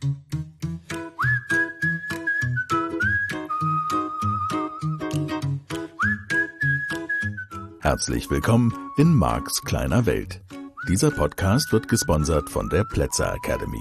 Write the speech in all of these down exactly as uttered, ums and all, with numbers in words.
Herzlich willkommen in Marks kleiner Welt. Dieser Podcast wird gesponsert von der Plätzer Academy.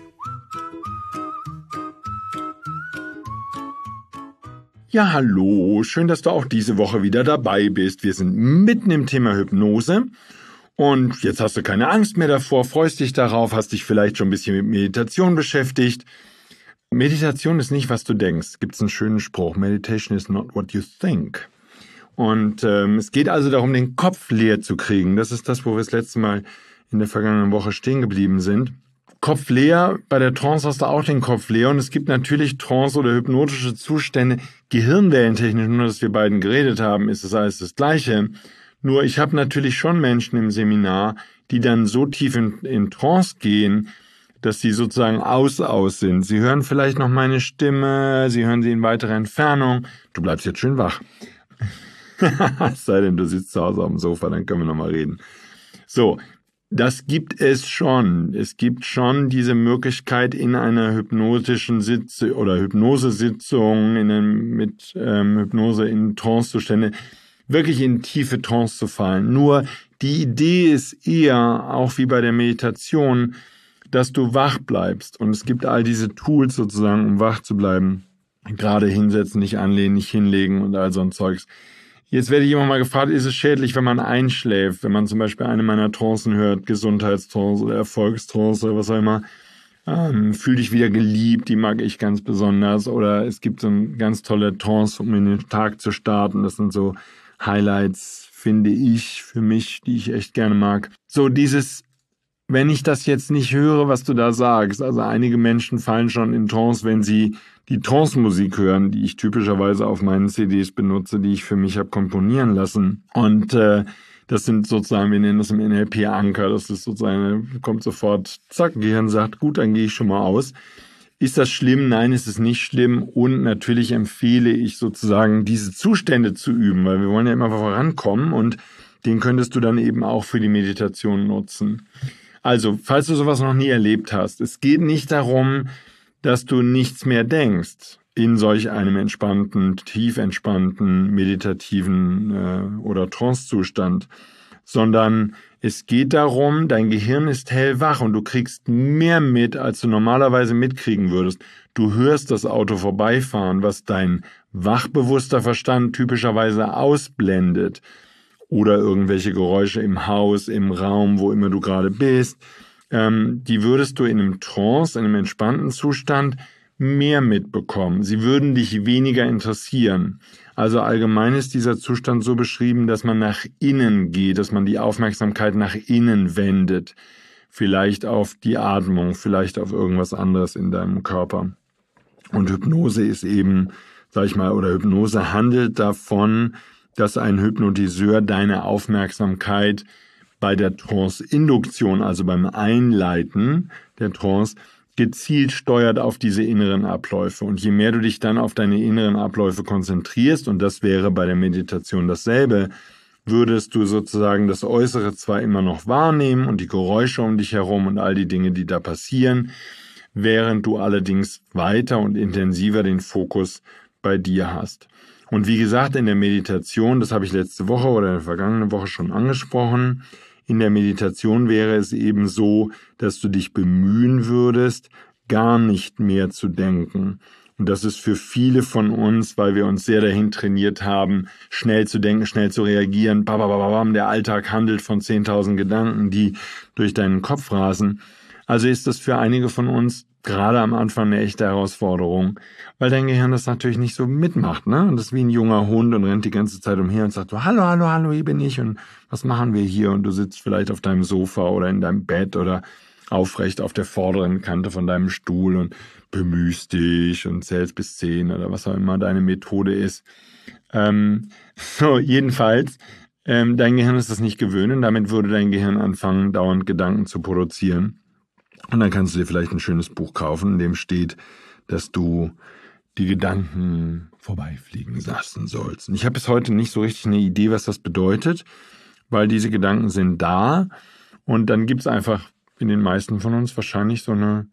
Ja, hallo, schön, dass du auch diese Woche wieder dabei bist. Wir sind mitten im Thema Hypnose und jetzt hast du keine Angst mehr davor, freust dich darauf, hast dich vielleicht schon ein bisschen mit Meditation beschäftigt. Meditation ist nicht, was du denkst. Gibt es einen schönen Spruch, Meditation is not what you think. Und ähm, es geht also darum, den Kopf leer zu kriegen. Das ist das, wo wir das letzte Mal in der vergangenen Woche stehen geblieben sind. Kopf leer, bei der Trance hast du auch den Kopf leer. Und es gibt natürlich Trance oder hypnotische Zustände, gehirnwellentechnisch, nur dass wir beiden geredet haben, ist es alles das Gleiche. Nur ich habe natürlich schon Menschen im Seminar, die dann so tief in, in Trance gehen, dass sie sozusagen aus-aus sind. Sie hören vielleicht noch meine Stimme, sie hören sie in weiterer Entfernung. Du bleibst jetzt schön wach. Es sei denn, du sitzt zu Hause auf dem Sofa, dann können wir nochmal reden. So, das gibt es schon. Es gibt schon diese Möglichkeit, in einer hypnotischen Sitzung oder Hypnosesitzung in einem, mit ähm, Hypnose in Trancezustände wirklich in tiefe Trance zu fallen. Nur die Idee ist eher, auch wie bei der Meditation, dass du wach bleibst. Und es gibt all diese Tools sozusagen, um wach zu bleiben. Gerade hinsetzen, nicht anlehnen, nicht hinlegen und all so ein Zeugs. Jetzt werde ich immer mal gefragt, ist es schädlich, wenn man einschläft? Wenn man zum Beispiel eine meiner Trancen hört, Gesundheitstrance oder Erfolgstrance oder was auch immer, ähm, fühl dich wieder geliebt, die mag ich ganz besonders. Oder es gibt so eine ganz tolle Trance, um in den Tag zu starten. Das sind so Highlights, finde ich, für mich, die ich echt gerne mag. So dieses, wenn ich das jetzt nicht höre, was du da sagst, also einige Menschen fallen schon in Trance, wenn sie die Trance-Musik hören, die ich typischerweise auf meinen C Ds benutze, die ich für mich habe komponieren lassen. Und äh, das sind sozusagen, wir nennen das im N L P Anker, das ist sozusagen, kommt sofort, zack, Gehirn sagt, gut, dann gehe ich schon mal aus. Ist das schlimm? Nein, ist es nicht schlimm. Und natürlich empfehle ich sozusagen, diese Zustände zu üben, weil wir wollen ja immer vorankommen und den könntest du dann eben auch für die Meditation nutzen. Also, falls du sowas noch nie erlebt hast, es geht nicht darum, dass du nichts mehr denkst in solch einem entspannten, tief entspannten, meditativen äh, oder Trance-Zustand, sondern es geht darum, dein Gehirn ist hellwach und du kriegst mehr mit, als du normalerweise mitkriegen würdest. Du hörst das Auto vorbeifahren, was dein wachbewusster Verstand typischerweise ausblendet. Oder irgendwelche Geräusche im Haus, im Raum, wo immer du gerade bist. Ähm, die würdest du in einem Trance, in einem entspannten Zustand mehr mitbekommen. Sie würden dich weniger interessieren. Also allgemein ist dieser Zustand so beschrieben, dass man nach innen geht, dass man die Aufmerksamkeit nach innen wendet. Vielleicht auf die Atmung, vielleicht auf irgendwas anderes in deinem Körper. Und Hypnose ist eben, sag ich mal, oder Hypnose handelt davon, dass ein Hypnotiseur deine Aufmerksamkeit bei der Trance-Induktion, also beim Einleiten der Trance, gezielt steuert auf diese inneren Abläufe. Und je mehr du dich dann auf deine inneren Abläufe konzentrierst, und das wäre bei der Meditation dasselbe, würdest du sozusagen das Äußere zwar immer noch wahrnehmen und die Geräusche um dich herum und all die Dinge, die da passieren, während du allerdings weiter und intensiver den Fokus bei dir hast. Und wie gesagt, in der Meditation, das habe ich letzte Woche oder in der vergangenen Woche schon angesprochen, in der Meditation wäre es eben so, dass du dich bemühen würdest, gar nicht mehr zu denken. Und das ist für viele von uns, weil wir uns sehr dahin trainiert haben, schnell zu denken, schnell zu reagieren. Babababam, der Alltag handelt von zehntausend Gedanken, die durch deinen Kopf rasen. Also ist das für einige von uns gerade am Anfang eine echte Herausforderung, weil dein Gehirn das natürlich nicht so mitmacht, ne? Und das ist wie ein junger Hund und rennt die ganze Zeit umher und sagt so, hallo, hallo, hallo, hier bin ich und was machen wir hier? Und du sitzt vielleicht auf deinem Sofa oder in deinem Bett oder aufrecht auf der vorderen Kante von deinem Stuhl und bemühst dich und zählst bis zehn oder was auch immer deine Methode ist. Ähm, so, jedenfalls, ähm, dein Gehirn ist das nicht gewöhnt und damit würde dein Gehirn anfangen, dauernd Gedanken zu produzieren. Und dann kannst du dir vielleicht ein schönes Buch kaufen, in dem steht, dass du die Gedanken vorbeifliegen lassen sollst. Und ich habe bis heute nicht so richtig eine Idee, was das bedeutet, weil diese Gedanken sind da und dann gibt es einfach in den meisten von uns wahrscheinlich so eine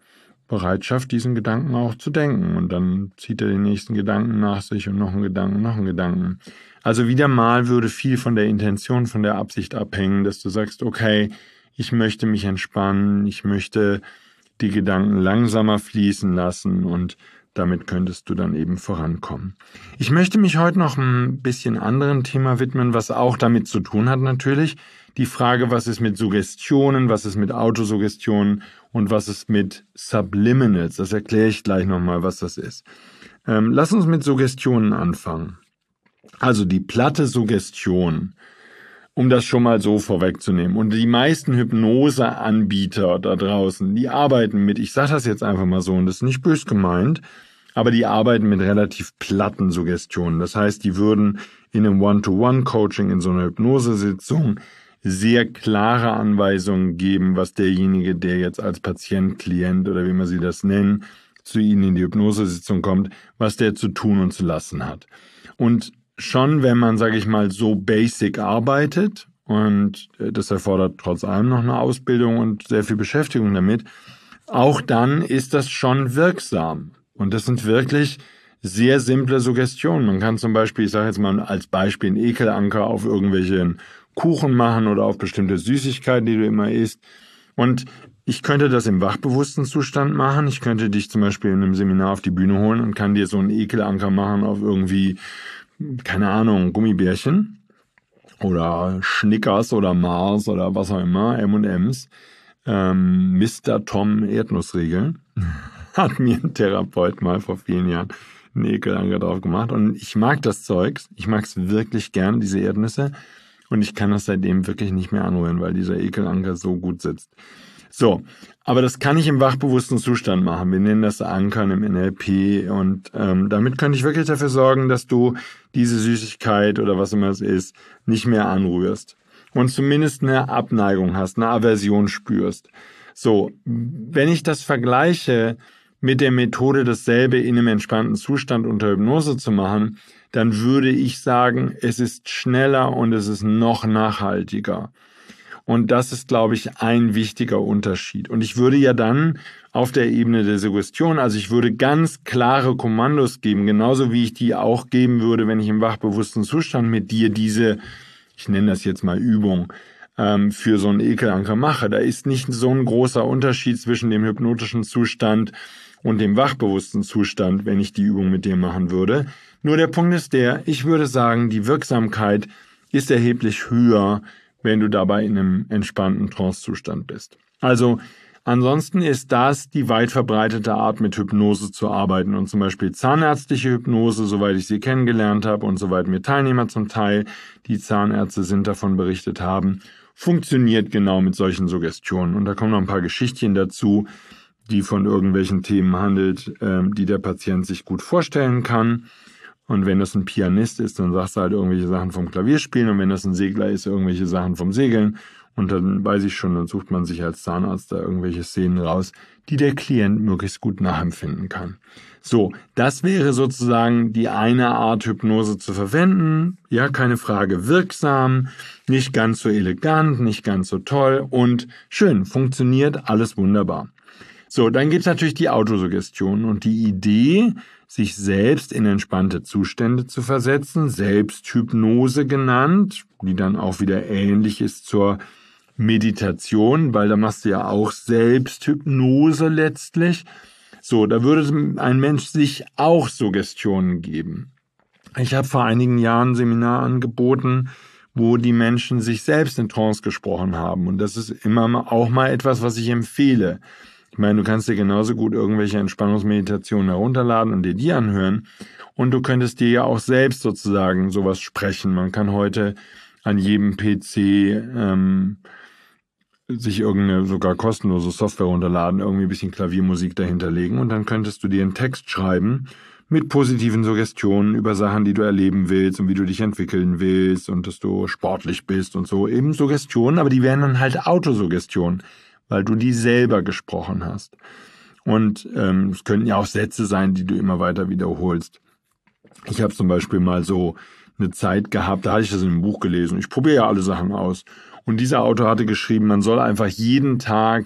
Bereitschaft, diesen Gedanken auch zu denken. Und dann zieht er den nächsten Gedanken nach sich und noch einen Gedanken, noch einen Gedanken. Also wieder mal würde viel von der Intention, von der Absicht abhängen, dass du sagst, okay, ich möchte mich entspannen, ich möchte die Gedanken langsamer fließen lassen und damit könntest du dann eben vorankommen. Ich möchte mich heute noch ein bisschen anderen Thema widmen, was auch damit zu tun hat natürlich. Die Frage, was ist mit Suggestionen, was ist mit Autosuggestionen und was ist mit Subliminals. Das erkläre ich gleich nochmal, was das ist. Ähm, lass uns mit Suggestionen anfangen. Also die platte Suggestion, um das schon mal so vorwegzunehmen. Und die meisten Hypnoseanbieter da draußen, die arbeiten mit, ich sage das jetzt einfach mal so, und das ist nicht bös gemeint, aber die arbeiten mit relativ platten Suggestionen. Das heißt, die würden in einem One-to-One-Coaching, in so einer Hypnosesitzung sehr klare Anweisungen geben, was derjenige, der jetzt als Patient, Klient oder wie man sie das nennen, zu ihnen in die Hypnosesitzung kommt, was der zu tun und zu lassen hat. Und schon, wenn man, sage ich mal, so basic arbeitet, und das erfordert trotz allem noch eine Ausbildung und sehr viel Beschäftigung damit, auch dann ist das schon wirksam. Und das sind wirklich sehr simple Suggestionen. Man kann zum Beispiel, ich sage jetzt mal als Beispiel, einen Ekelanker auf irgendwelchen Kuchen machen oder auf bestimmte Süßigkeiten, die du immer isst. Und ich könnte das im wachbewussten Zustand machen. Ich könnte dich zum Beispiel in einem Seminar auf die Bühne holen und kann dir so einen Ekelanker machen auf irgendwie, keine Ahnung, Gummibärchen oder Schnickers oder Mars oder was auch immer, M und M's. Ähm, Mister Tom Erdnussriegel hat mir ein Therapeut mal vor vielen Jahren einen Ekelanker drauf gemacht. Und ich mag das Zeugs. Ich mag es wirklich gern, diese Erdnüsse. Und ich kann das seitdem wirklich nicht mehr anrühren, weil dieser Ekelanker so gut sitzt. So, aber das kann ich im wachbewussten Zustand machen. Wir nennen das Ankern im N L P. Und ähm, damit könnte ich wirklich dafür sorgen, dass du diese Süßigkeit oder was immer es ist, nicht mehr anrührst. Und zumindest eine Abneigung hast, eine Aversion spürst. So, wenn ich das vergleiche mit der Methode, dasselbe in einem entspannten Zustand unter Hypnose zu machen, dann würde ich sagen, es ist schneller und es ist noch nachhaltiger. Und das ist, glaube ich, ein wichtiger Unterschied. Und ich würde ja dann auf der Ebene der Suggestion, also ich würde ganz klare Kommandos geben, genauso wie ich die auch geben würde, wenn ich im wachbewussten Zustand mit dir diese, ich nenne das jetzt mal Übung, ähm, für so einen Ekelanker mache. Da ist nicht so ein großer Unterschied zwischen dem hypnotischen Zustand und dem wachbewussten Zustand, wenn ich die Übung mit dir machen würde. Nur der Punkt ist der, ich würde sagen, die Wirksamkeit ist erheblich höher, wenn du dabei in einem entspannten Trancezustand bist. Also ansonsten ist das die weit verbreitete Art, mit Hypnose zu arbeiten. Und zum Beispiel zahnärztliche Hypnose, soweit ich sie kennengelernt habe und soweit mir Teilnehmer zum Teil, die Zahnärzte sind, davon berichtet haben, funktioniert genau mit solchen Suggestionen. Und da kommen noch ein paar Geschichtchen dazu, die von irgendwelchen Themen handelt, die der Patient sich gut vorstellen kann. Und wenn das ein Pianist ist, dann sagst du halt irgendwelche Sachen vom Klavierspielen. Und wenn das ein Segler ist, irgendwelche Sachen vom Segeln. Und dann weiß ich schon, dann sucht man sich als Zahnarzt da irgendwelche Szenen raus, die der Klient möglichst gut nachempfinden kann. So, das wäre sozusagen die eine Art, Hypnose zu verwenden. Ja, keine Frage, wirksam, nicht ganz so elegant, nicht ganz so toll und schön, funktioniert alles wunderbar. So, dann gibt's natürlich die Autosuggestion und die Idee, sich selbst in entspannte Zustände zu versetzen, Selbsthypnose genannt, die dann auch wieder ähnlich ist zur Meditation, weil da machst du ja auch Selbsthypnose letztlich. So, da würde ein Mensch sich auch Suggestionen geben. Ich habe vor einigen Jahren ein Seminar angeboten, wo die Menschen sich selbst in Trance gesprochen haben. Und das ist immer auch mal etwas, was ich empfehle. Ich meine, du kannst dir genauso gut irgendwelche Entspannungsmeditationen herunterladen und dir die anhören. Und du könntest dir ja auch selbst sozusagen sowas sprechen. Man kann heute an jedem P C ähm, sich irgendeine sogar kostenlose Software runterladen, irgendwie ein bisschen Klaviermusik dahinter legen und dann könntest du dir einen Text schreiben mit positiven Suggestionen über Sachen, die du erleben willst und wie du dich entwickeln willst und dass du sportlich bist und so. Eben Suggestionen, aber die wären dann halt Autosuggestionen, weil du die selber gesprochen hast. Und ähm, es könnten ja auch Sätze sein, die du immer weiter wiederholst. Ich habe zum Beispiel mal so eine Zeit gehabt, da hatte ich das in einem Buch gelesen. Ich probiere ja alle Sachen aus. Und dieser Autor hatte geschrieben, man soll einfach jeden Tag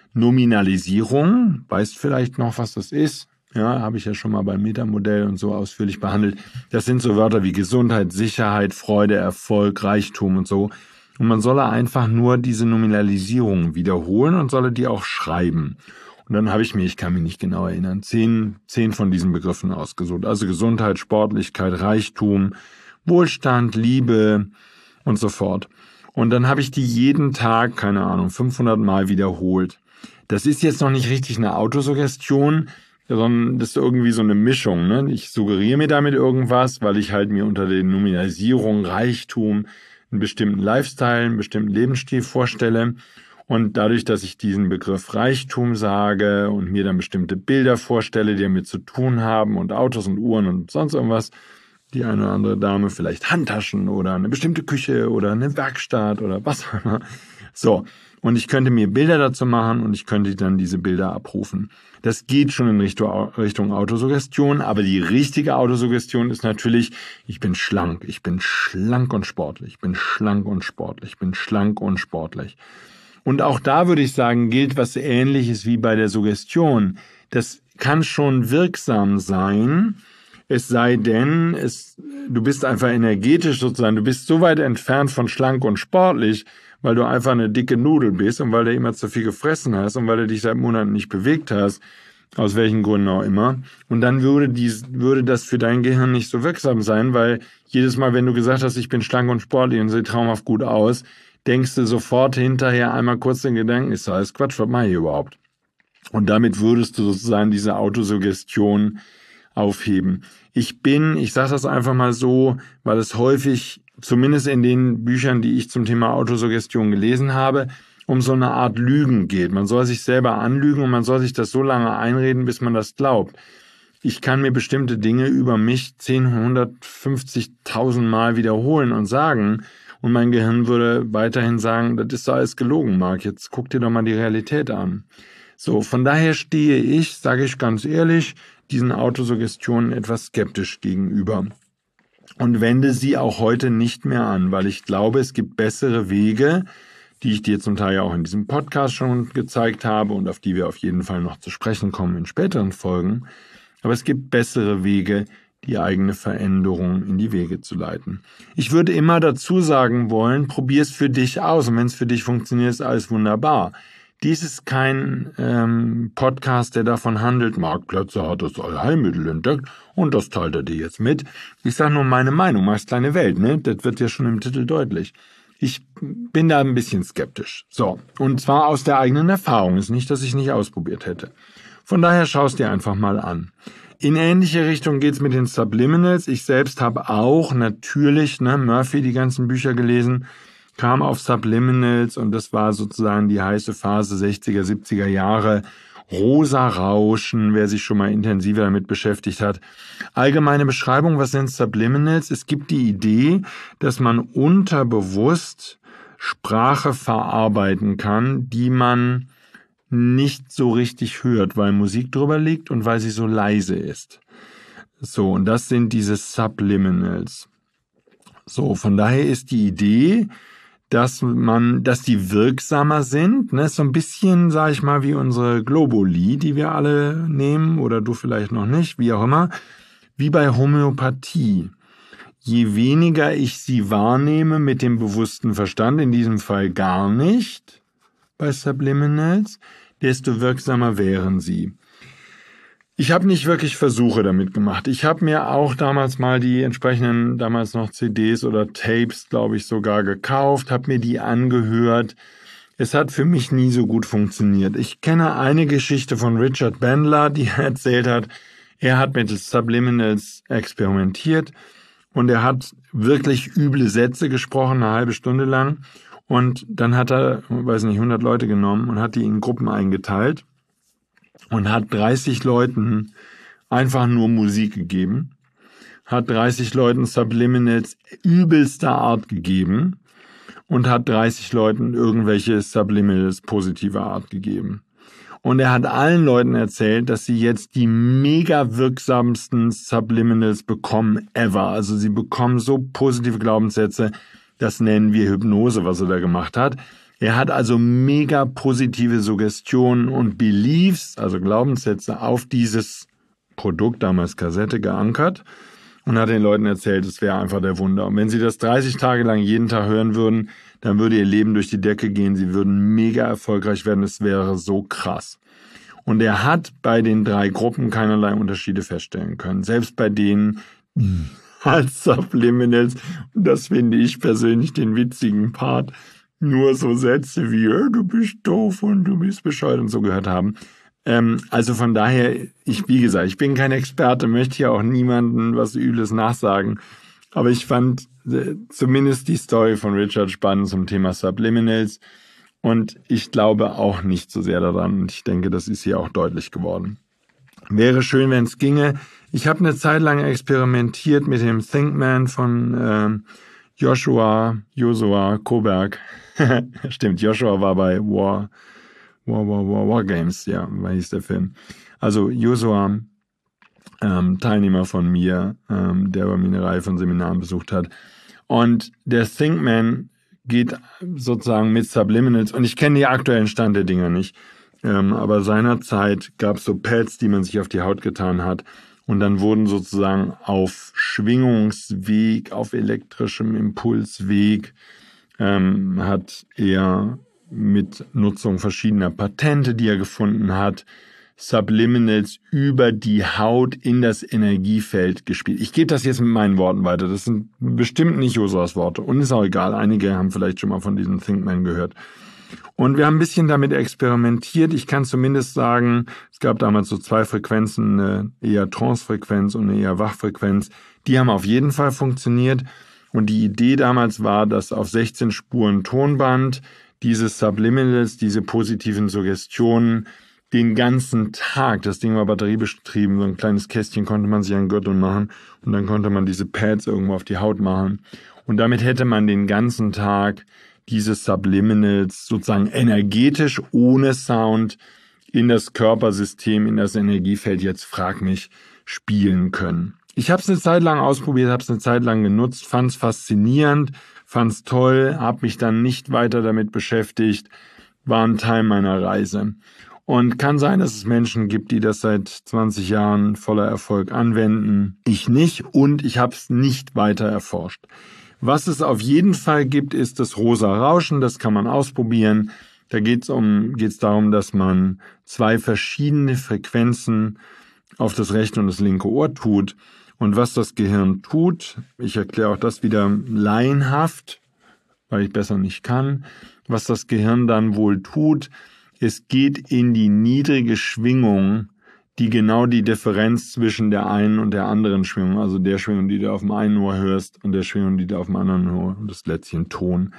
Nominalisierung, weißt vielleicht noch, was das ist? Ja, habe ich ja schon mal beim Metamodell und so ausführlich behandelt. Das sind so Wörter wie Gesundheit, Sicherheit, Freude, Erfolg, Reichtum und so. Und man solle einfach nur diese Nominalisierung wiederholen und solle die auch schreiben. Und dann habe ich mir, ich kann mich nicht genau erinnern, zehn, zehn von diesen Begriffen ausgesucht. Also Gesundheit, Sportlichkeit, Reichtum, Wohlstand, Liebe und so fort. Und dann habe ich die jeden Tag, keine Ahnung, fünfhundert Mal wiederholt. Das ist jetzt noch nicht richtig eine Autosuggestion, sondern das ist irgendwie so eine Mischung. Ne? Ich suggeriere mir damit irgendwas, weil ich halt mir unter der Nominalisierung, Reichtum, einen bestimmten Lifestyle, einen bestimmten Lebensstil vorstelle. Und dadurch, dass ich diesen Begriff Reichtum sage und mir dann bestimmte Bilder vorstelle, die damit zu tun haben und Autos und Uhren und sonst irgendwas, die eine oder andere Dame vielleicht Handtaschen oder eine bestimmte Küche oder eine Werkstatt oder was auch immer. So, und ich könnte mir Bilder dazu machen und ich könnte dann diese Bilder abrufen. Das geht schon in Richtung, Richtung Autosuggestion, aber die richtige Autosuggestion ist natürlich, ich bin schlank, ich bin schlank und sportlich, ich bin schlank und sportlich, ich bin schlank und sportlich. Und auch da würde ich sagen, gilt was Ähnliches wie bei der Suggestion. Das kann schon wirksam sein, es sei denn, es, du bist einfach energetisch sozusagen, du bist so weit entfernt von schlank und sportlich, weil du einfach eine dicke Nudel bist und weil du immer zu viel gefressen hast und weil du dich seit Monaten nicht bewegt hast, aus welchen Gründen auch immer. Und dann würde, dies, würde das für dein Gehirn nicht so wirksam sein, weil jedes Mal, wenn du gesagt hast, ich bin schlank und sportlich und sehe traumhaft gut aus, denkst du sofort hinterher einmal kurz den Gedanken, ist alles Quatsch, was mache ich überhaupt? Und damit würdest du sozusagen diese Autosuggestion aufheben. Ich bin, ich sage das einfach mal so, weil es häufig, zumindest in den Büchern, die ich zum Thema Autosuggestion gelesen habe, um so eine Art Lügen geht. Man soll sich selber anlügen und man soll sich das so lange einreden, bis man das glaubt. Ich kann mir bestimmte Dinge über mich zehn, hundertfünfzigtausend Mal wiederholen und sagen, und mein Gehirn würde weiterhin sagen, das ist doch alles gelogen, Marc, jetzt guck dir doch mal die Realität an. So, von daher stehe ich, sage ich ganz ehrlich, diesen Autosuggestionen etwas skeptisch gegenüber und wende sie auch heute nicht mehr an, weil ich glaube, es gibt bessere Wege, die ich dir zum Teil ja auch in diesem Podcast schon gezeigt habe und auf die wir auf jeden Fall noch zu sprechen kommen in späteren Folgen. Aber es gibt bessere Wege, die eigene Veränderung in die Wege zu leiten. Ich würde immer dazu sagen wollen, probier es für dich aus und wenn es für dich funktioniert, ist alles wunderbar. Dies ist kein ähm, Podcast, der davon handelt, Marc Plötzer hat das Allheilmittel entdeckt und das teilt er dir jetzt mit. Ich sage nur meine Meinung, Marcs kleine Welt, ne? Das wird ja schon im Titel deutlich. Ich bin da ein bisschen skeptisch. So, und zwar aus der eigenen Erfahrung. Ist nicht, dass ich nicht ausprobiert hätte. Von daher schau es dir einfach mal an. In ähnliche Richtung geht's mit den Subliminals. Ich selbst habe auch natürlich, ne, Murphy, die ganzen Bücher gelesen, kam auf Subliminals und das war sozusagen die heiße Phase sechziger, siebziger Jahre. Rosa Rauschen, wer sich schon mal intensiver damit beschäftigt hat. Allgemeine Beschreibung, was sind Subliminals? Es gibt die Idee, dass man unterbewusst Sprache verarbeiten kann, die man nicht so richtig hört, weil Musik drüber liegt und weil sie so leise ist. So, und das sind diese Subliminals. So, von daher ist die Idee, dass man, dass die wirksamer sind, ne, so ein bisschen, sag ich mal, wie unsere Globuli, die wir alle nehmen, oder du vielleicht noch nicht, wie auch immer, wie bei Homöopathie. Je weniger ich sie wahrnehme mit dem bewussten Verstand, in diesem Fall gar nicht, bei Subliminals, desto wirksamer wären sie. Ich habe nicht wirklich Versuche damit gemacht. Ich habe mir auch damals mal die entsprechenden, damals noch C Ds oder Tapes, glaube ich, sogar gekauft, habe mir die angehört. Es hat für mich nie so gut funktioniert. Ich kenne eine Geschichte von Richard Bandler, die er erzählt hat, er hat mit Subliminals experimentiert und er hat wirklich üble Sätze gesprochen, eine halbe Stunde lang. Und dann hat er, weiß nicht, hundert Leute genommen und hat die in Gruppen eingeteilt. Und hat dreißig Leuten einfach nur Musik gegeben, hat dreißig Leuten Subliminals übelster Art gegeben und hat dreißig Leuten irgendwelche Subliminals positiver Art gegeben. Und er hat allen Leuten erzählt, dass sie jetzt die mega wirksamsten Subliminals bekommen ever. Also sie bekommen so positive Glaubenssätze, das nennen wir Hypnose, was er da gemacht hat. Er hat also mega positive Suggestionen und Beliefs, also Glaubenssätze, auf dieses Produkt, damals Kassette, geankert und hat den Leuten erzählt, es wäre einfach der Wunder. Und wenn sie das dreißig Tage lang jeden Tag hören würden, dann würde ihr Leben durch die Decke gehen. Sie würden mega erfolgreich werden. Es wäre so krass. Und er hat bei den drei Gruppen keinerlei Unterschiede feststellen können. Selbst bei denen als Subliminals, und das finde ich persönlich den witzigen Part, nur so Sätze wie, du bist doof und du bist bescheuert und so gehört haben. Ähm, also von daher, ich, wie gesagt, ich bin kein Experte, möchte hier auch niemandem was Übles nachsagen. Aber ich fand äh, zumindest die Story von Richard spannend zum Thema Subliminals. Und ich glaube auch nicht so sehr daran. Und ich denke, das ist hier auch deutlich geworden. Wäre schön, wenn es ginge. Ich habe eine Zeit lang experimentiert mit dem Think Man von äh, Joshua, Joshua Koberg. Stimmt, Joshua war bei War, War, War, War, War Games, ja, war hieß der Film. Also Joshua, ähm, Teilnehmer von mir, ähm, der bei mir eine Reihe von Seminaren besucht hat. Und der Think Man geht sozusagen mit Subliminals, und ich kenne den aktuellen Stand der Dinger nicht, ähm, aber seinerzeit gab es so Pads, die man sich auf die Haut getan hat, und dann wurden sozusagen auf Schwingungsweg, auf elektrischem Impulsweg, ähm, hat er mit Nutzung verschiedener Patente, die er gefunden hat, Subliminals über die Haut in das Energiefeld gespielt. Ich gebe das jetzt mit meinen Worten weiter. Das sind bestimmt nicht Josas Worte. Und ist auch egal. Einige haben vielleicht schon mal von diesem Think Man gehört. Und wir haben ein bisschen damit experimentiert. Ich kann zumindest sagen, es gab damals so zwei Frequenzen, eine eher Trance-Frequenz und eine eher Wachfrequenz. Die haben auf jeden Fall funktioniert. Und die Idee damals war, dass auf sechzehn Spuren Tonband diese Subliminals, diese positiven Suggestionen den ganzen Tag, das Ding war batteriebetrieben, so ein kleines Kästchen konnte man sich an den Gürtel machen und dann konnte man diese Pads irgendwo auf die Haut machen. Und damit hätte man den ganzen Tag diese Subliminals sozusagen energetisch ohne Sound in das Körpersystem, in das Energiefeld, jetzt frag mich, spielen können. Ich habe es eine Zeit lang ausprobiert, habe es eine Zeit lang genutzt, fand es faszinierend, fand es toll, habe mich dann nicht weiter damit beschäftigt, war ein Teil meiner Reise. Und kann sein, dass es Menschen gibt, die das seit zwanzig Jahren voller Erfolg anwenden. Ich nicht, und ich habe es nicht weiter erforscht. Was es auf jeden Fall gibt, ist das rosa Rauschen. Das kann man ausprobieren. Da geht es um, geht's darum, dass man zwei verschiedene Frequenzen auf das rechte und das linke Ohr tut. Und was das Gehirn tut, ich erkläre auch das wieder laienhaft, weil ich besser nicht kann, was das Gehirn dann wohl tut, es geht in die niedrige Schwingung, die genau die Differenz zwischen der einen und der anderen Schwingung, also der Schwingung, die du auf dem einen Ohr hörst, und der Schwingung, die du auf dem anderen Ohr, das Lätzchen Ton.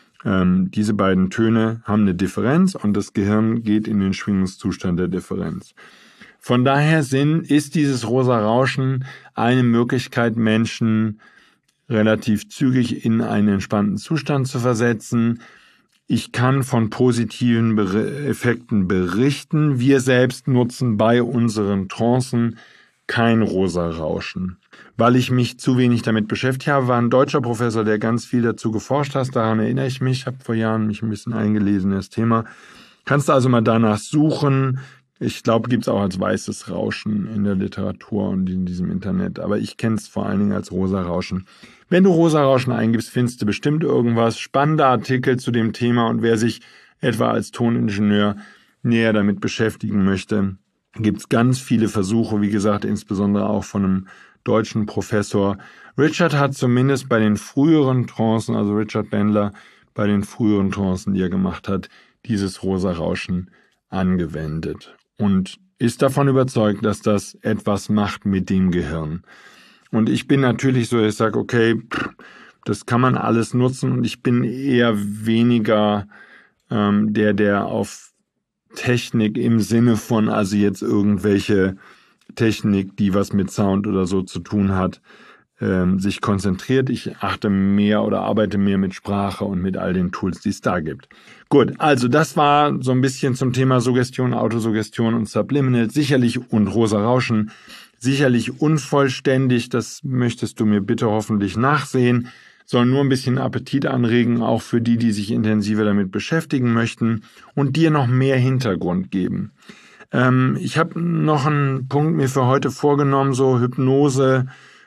Ähm, diese beiden Töne haben eine Differenz und das Gehirn geht in den Schwingungszustand der Differenz. Von daher sind, ist dieses rosa Rauschen eine Möglichkeit, Menschen relativ zügig in einen entspannten Zustand zu versetzen. Ich kann von positiven Effekten berichten. Wir selbst nutzen bei unseren Trancen kein rosa Rauschen. Weil ich mich zu wenig damit beschäftigt habe, war ein deutscher Professor, der ganz viel dazu geforscht hat. Daran erinnere ich mich. Ich habe vor Jahren mich ein bisschen eingelesen in das Thema. Kannst du also mal danach suchen. Ich glaube, gibt es auch als weißes Rauschen in der Literatur und in diesem Internet. Aber ich kenne es vor allen Dingen als rosa Rauschen. Wenn du rosa Rauschen eingibst, findest du bestimmt irgendwas. Spannende Artikel zu dem Thema. Und wer sich etwa als Toningenieur näher damit beschäftigen möchte, gibt es ganz viele Versuche. Wie gesagt, insbesondere auch von einem deutschen Professor. Richard hat zumindest bei den früheren Trancen, also Richard Bandler, bei den früheren Trancen, die er gemacht hat, dieses rosa Rauschen angewendet. Und ist davon überzeugt, dass das etwas macht mit dem Gehirn. Und ich bin natürlich so, ich sage, okay, das kann man alles nutzen, und ich bin eher weniger ähm, der, der auf Technik im Sinne von, also jetzt irgendwelche Technik, die was mit Sound oder so zu tun hat, ähm, sich konzentriert. Ich achte mehr oder arbeite mehr mit Sprache und mit all den Tools, die es da gibt. Gut, also das war so ein bisschen zum Thema Suggestion, Autosuggestion und Subliminal. Sicherlich, und rosa Rauschen, sicherlich unvollständig. Das möchtest du mir bitte hoffentlich nachsehen. soll nur ein bisschen Appetit anregen, auch für die, die sich intensiver damit beschäftigen möchten und dir noch mehr Hintergrund geben. Ähm, ich habe noch einen Punkt mir für heute vorgenommen, so Hypnose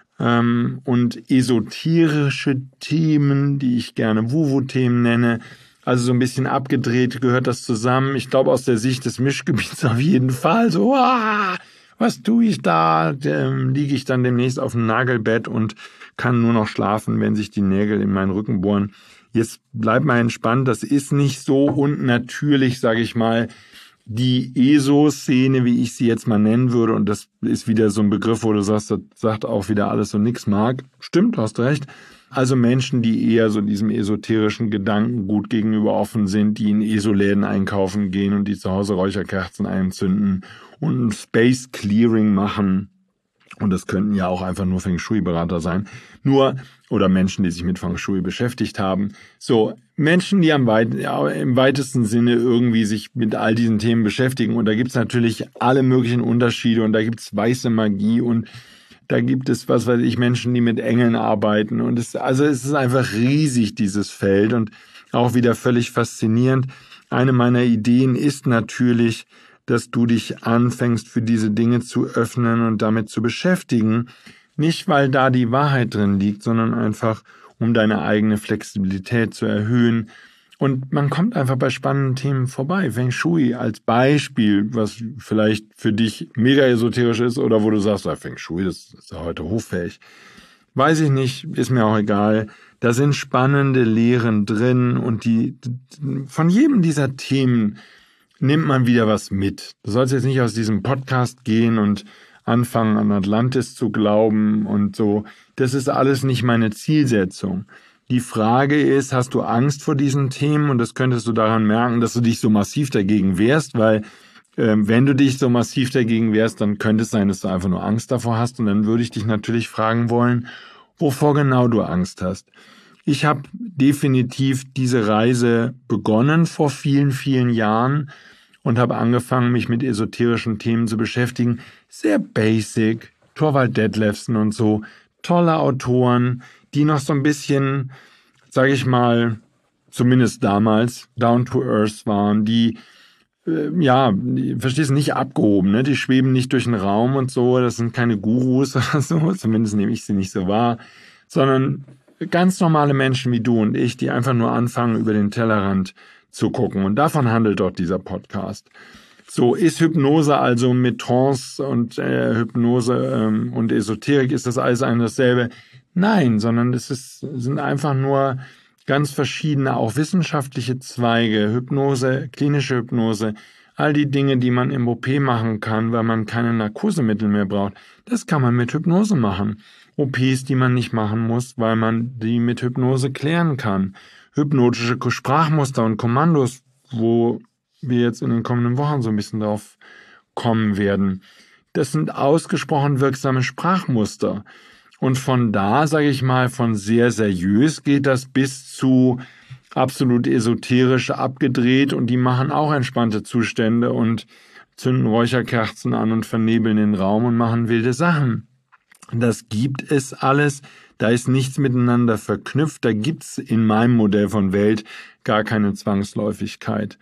ähm, und esoterische Themen, die ich gerne Wuwu-Themen nenne. Also so ein bisschen abgedreht gehört das zusammen. Ich glaube, aus der Sicht des Mischgebiets auf jeden Fall so, ah, was tue ich da? Ähm, liege ich dann demnächst auf dem Nagelbett und kann nur noch schlafen, wenn sich die Nägel in meinen Rücken bohren. Jetzt bleib mal entspannt, das ist nicht so und natürlich, sage ich mal, die E S O-Szene, wie ich sie jetzt mal nennen würde, und das ist wieder so ein Begriff, wo du sagst, das sagt auch wieder alles und nix mag. Stimmt, hast recht. Also Menschen, die eher so diesem esoterischen Gedankengut gegenüber offen sind, die in E S O-Läden einkaufen gehen und die zu Hause Räucherkerzen einzünden und ein Space Clearing machen. Und das könnten ja auch einfach nur Feng Shui-Berater sein. Nur, oder Menschen, die sich mit Feng Shui beschäftigt haben. So, Menschen, die am weit, ja, im weitesten Sinne irgendwie sich mit all diesen Themen beschäftigen. Und da gibt's natürlich alle möglichen Unterschiede und da gibt's weiße Magie und da gibt es, was weiß ich, Menschen, die mit Engeln arbeiten. Und es, also es ist einfach riesig, dieses Feld, und auch wieder völlig faszinierend. Eine meiner Ideen ist natürlich, dass du dich anfängst, für diese Dinge zu öffnen und damit zu beschäftigen. Nicht, weil da die Wahrheit drin liegt, sondern einfach, um deine eigene Flexibilität zu erhöhen. Und man kommt einfach bei spannenden Themen vorbei. Feng Shui als Beispiel, was vielleicht für dich mega esoterisch ist oder wo du sagst, ah, Feng Shui, das ist ja heute hochfähig. Weiß ich nicht, ist mir auch egal. Da sind spannende Lehren drin und die von jedem dieser Themen nimmt man wieder was mit. Du sollst jetzt nicht aus diesem Podcast gehen und anfangen, an Atlantis zu glauben und so. Das ist alles nicht meine Zielsetzung. Die Frage ist, hast du Angst vor diesen Themen? Und das könntest du daran merken, dass du dich so massiv dagegen wehrst, weil äh, wenn du dich so massiv dagegen wehrst, dann könnte es sein, dass du einfach nur Angst davor hast. Und dann würde ich dich natürlich fragen wollen, wovor genau du Angst hast. Ich habe definitiv diese Reise begonnen vor vielen, vielen Jahren und habe angefangen, mich mit esoterischen Themen zu beschäftigen. Sehr basic, Thorvald Detlefsen und so, tolle Autoren, die noch so ein bisschen, sage ich mal, zumindest damals, down to earth waren, die, äh, ja, verstehst du, nicht abgehoben, ne? Die schweben nicht durch den Raum und so, das sind keine Gurus oder so, zumindest nehme ich sie nicht so wahr, sondern ganz normale Menschen wie du und ich, die einfach nur anfangen, über den Tellerrand zu gucken. Und davon handelt dort dieser Podcast. So, ist Hypnose also mit Trance und äh, Hypnose ähm, und Esoterik, ist das alles ein dasselbe? Nein, sondern es ist, sind einfach nur ganz verschiedene, auch wissenschaftliche Zweige, Hypnose, klinische Hypnose, all die Dinge, die man im O P machen kann, weil man keine Narkosemittel mehr braucht. Das kann man mit Hypnose machen. O Ps, die man nicht machen muss, weil man die mit Hypnose klären kann. Hypnotische Sprachmuster und Kommandos, wo wir jetzt in den kommenden Wochen so ein bisschen drauf kommen werden. Das sind ausgesprochen wirksame Sprachmuster. Und von da, sage ich mal, von sehr seriös geht das bis zu absolut esoterisch abgedreht und die machen auch entspannte Zustände und zünden Räucherkerzen an und vernebeln den Raum und machen wilde Sachen. Das gibt es alles. Da ist nichts miteinander verknüpft. Da gibt's in meinem Modell von Welt gar keine Zwangsläufigkeit.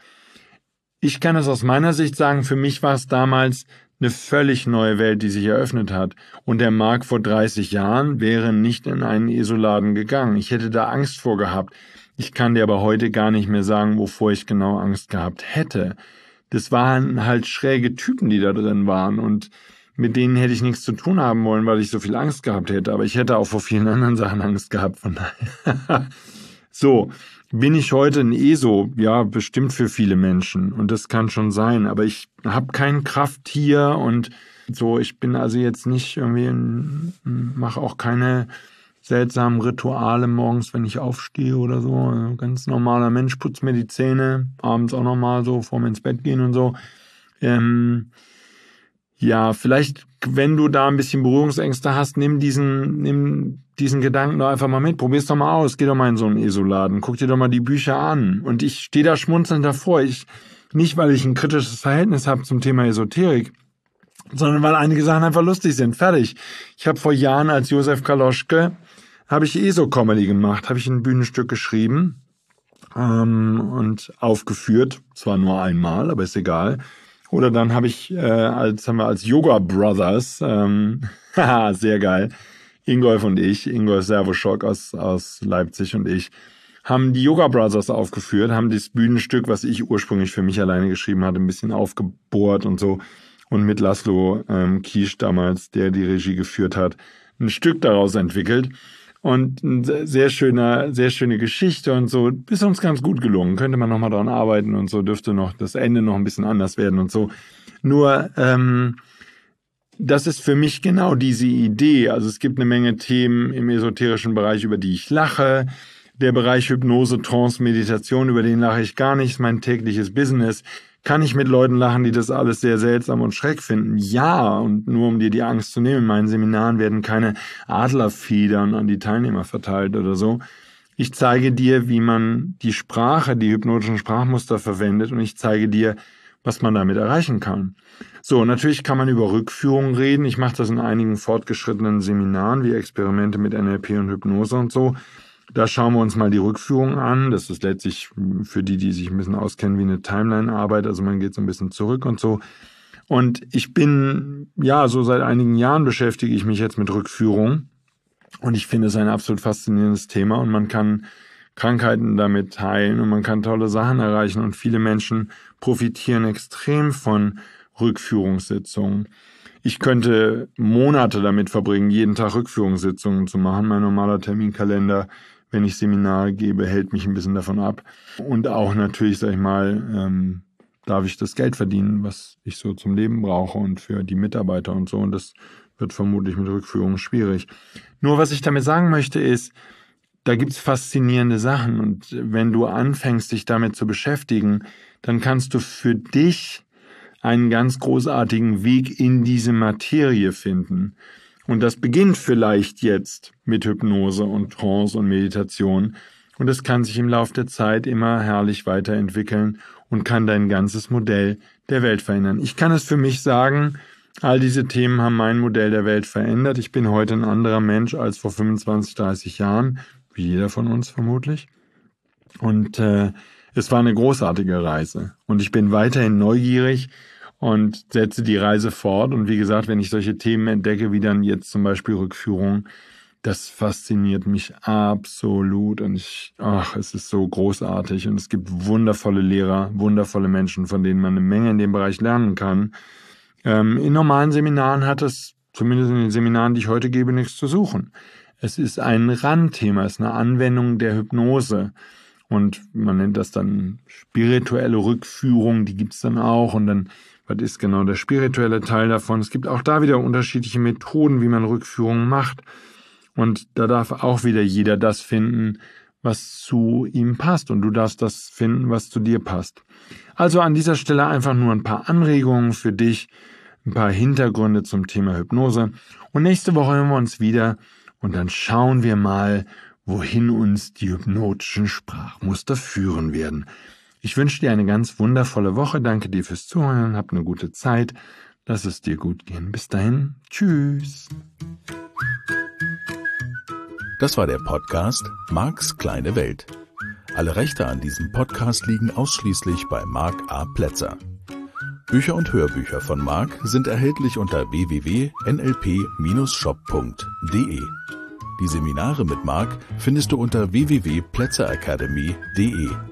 Ich kann es aus meiner Sicht sagen, für mich war es damals eine völlig neue Welt, die sich eröffnet hat. Und der Marc vor dreißig Jahren wäre nicht in einen E S O-Laden gegangen. Ich hätte da Angst vor gehabt. Ich kann dir aber heute gar nicht mehr sagen, wovor ich genau Angst gehabt hätte. Das waren halt schräge Typen, die da drin waren und mit denen hätte ich nichts zu tun haben wollen, weil ich so viel Angst gehabt hätte. Aber ich hätte auch vor vielen anderen Sachen Angst gehabt. Von daher. So, bin ich heute ein E S O? Ja, bestimmt für viele Menschen. Und das kann schon sein. Aber ich habe kein Krafttier und so. Ich bin also jetzt nicht irgendwie, mache auch keine seltsamen Rituale morgens, wenn ich aufstehe oder so. Also ganz normaler Mensch, putzt mir die Zähne, abends auch nochmal so, vorm ins Bett gehen und so. Ähm, Ja, vielleicht, wenn du da ein bisschen Berührungsängste hast, nimm diesen, nimm diesen Gedanken doch einfach mal mit. Probier's doch mal aus. Geh doch mal in so einen E S O-Laden. Guck dir doch mal die Bücher an. Und ich stehe da schmunzelnd davor. Ich, nicht, weil ich ein kritisches Verhältnis habe zum Thema Esoterik, sondern weil einige Sachen einfach lustig sind. Fertig. Ich habe vor Jahren als Josef Kaloschke habe ich eh so Comedy gemacht, habe ich ein Bühnenstück geschrieben ähm, und aufgeführt, zwar nur einmal, aber ist egal. Oder dann habe ich äh, als haben wir als Yoga Brothers, ähm, haha, sehr geil, Ingolf und ich, Ingolf Servoschock aus aus Leipzig und ich, haben die Yoga Brothers aufgeführt, haben das Bühnenstück, was ich ursprünglich für mich alleine geschrieben hatte, ein bisschen aufgebohrt und so. Und mit Laszlo ähm, Kiesch damals, der die Regie geführt hat, ein Stück daraus entwickelt. Und eine sehr schöne, sehr schöne Geschichte und so. Ist uns ganz gut gelungen. Könnte man nochmal daran arbeiten und so. Dürfte noch das Ende noch ein bisschen anders werden und so. Nur, ähm, das ist für mich genau diese Idee. Also es gibt eine Menge Themen im esoterischen Bereich, über die ich lache. Der Bereich Hypnose, Trance, Meditation, über den lache ich gar nicht, ist mein tägliches Business. Kann ich mit Leuten lachen, die das alles sehr seltsam und schräg finden? Ja, und nur um dir die Angst zu nehmen, in meinen Seminaren werden keine Adlerfedern an die Teilnehmer verteilt oder so. Ich zeige dir, wie man die Sprache, die hypnotischen Sprachmuster verwendet und ich zeige dir, was man damit erreichen kann. So, natürlich kann man über Rückführungen reden. Ich mache das in einigen fortgeschrittenen Seminaren, wie Experimente mit N L P und Hypnose und so. Da schauen wir uns mal die Rückführung an. Das ist letztlich für die, die sich ein bisschen auskennen, wie eine Timeline-Arbeit. Also man geht so ein bisschen zurück und so. Und ich bin, ja, so seit einigen Jahren beschäftige ich mich jetzt mit Rückführung. Und ich finde es ein absolut faszinierendes Thema. Und man kann Krankheiten damit heilen und man kann tolle Sachen erreichen. Und viele Menschen profitieren extrem von Rückführungssitzungen. Ich könnte Monate damit verbringen, jeden Tag Rückführungssitzungen zu machen. Mein normaler Terminkalender, wenn ich Seminare gebe, hält mich ein bisschen davon ab. Und auch natürlich, sag ich mal, ähm, darf ich das Geld verdienen, was ich so zum Leben brauche und für die Mitarbeiter und so. Und das wird vermutlich mit Rückführungen schwierig. Nur was ich damit sagen möchte ist, da gibt's faszinierende Sachen. Und wenn du anfängst, dich damit zu beschäftigen, dann kannst du für dich einen ganz großartigen Weg in diese Materie finden. Und das beginnt vielleicht jetzt mit Hypnose und Trance und Meditation. Und es kann sich im Laufe der Zeit immer herrlich weiterentwickeln und kann dein ganzes Modell der Welt verändern. Ich kann es für mich sagen, all diese Themen haben mein Modell der Welt verändert. Ich bin heute ein anderer Mensch als vor fünfundzwanzig, dreißig Jahren, wie jeder von uns vermutlich. Und äh, es war eine großartige Reise. Und ich bin weiterhin neugierig und setze die Reise fort. Und wie gesagt, wenn ich solche Themen entdecke, wie dann jetzt zum Beispiel Rückführung, das fasziniert mich absolut. Und ich, ach, es ist so großartig. Und es gibt wundervolle Lehrer, wundervolle Menschen, von denen man eine Menge in dem Bereich lernen kann. Ähm, in normalen Seminaren hat es, zumindest in den Seminaren, die ich heute gebe, nichts zu suchen. Es ist ein Randthema, es ist eine Anwendung der Hypnose. Und man nennt das dann spirituelle Rückführung, die gibt's dann auch. Und dann, was ist genau der spirituelle Teil davon? Es gibt auch da wieder unterschiedliche Methoden, wie man Rückführungen macht. Und da darf auch wieder jeder das finden, was zu ihm passt. Und du darfst das finden, was zu dir passt. Also an dieser Stelle einfach nur ein paar Anregungen für dich, ein paar Hintergründe zum Thema Hypnose. Und nächste Woche hören wir uns wieder und dann schauen wir mal, wohin uns die hypnotischen Sprachmuster führen werden. Ich wünsche dir eine ganz wundervolle Woche. Danke dir fürs Zuhören. Hab eine gute Zeit. Lass es dir gut gehen. Bis dahin. Tschüss. Das war der Podcast Marks kleine Welt. Alle Rechte an diesem Podcast liegen ausschließlich bei Mark A. Plätzer. Bücher und Hörbücher von Mark sind erhältlich unter w w w punkt n l p Bindestrich shop punkt d e. Die Seminare mit Mark findest du unter w w w punkt plätzer academy punkt d e.